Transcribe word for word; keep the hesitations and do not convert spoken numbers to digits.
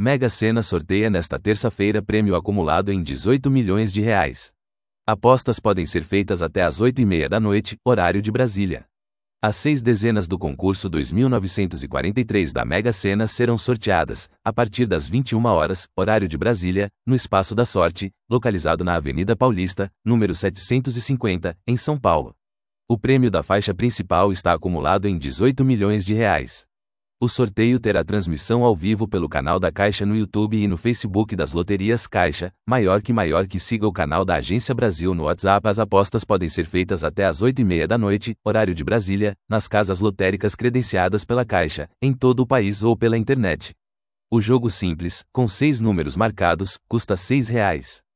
Mega Sena sorteia nesta terça-feira prêmio acumulado em dezoito milhões de reais. Apostas podem ser feitas até às oito e meia da noite, horário de Brasília. As seis dezenas do concurso dois mil novecentos e quarenta e três da Mega Sena serão sorteadas, a partir das vinte e uma horas, horário de Brasília, no Espaço da Sorte, localizado na Avenida Paulista, número setecentos e cinquenta, em São Paulo. O prêmio da faixa principal está acumulado em dezoito milhões de reais. O sorteio terá transmissão ao vivo pelo canal da Caixa no YouTube e no Facebook das Loterias Caixa. Maior que maior que siga o canal da Agência Brasil no WhatsApp. As apostas podem ser feitas até às oito e meia da noite, horário de Brasília, nas casas lotéricas credenciadas pela Caixa, em todo o país ou pela internet. O jogo simples, com seis números marcados, custa seis reais.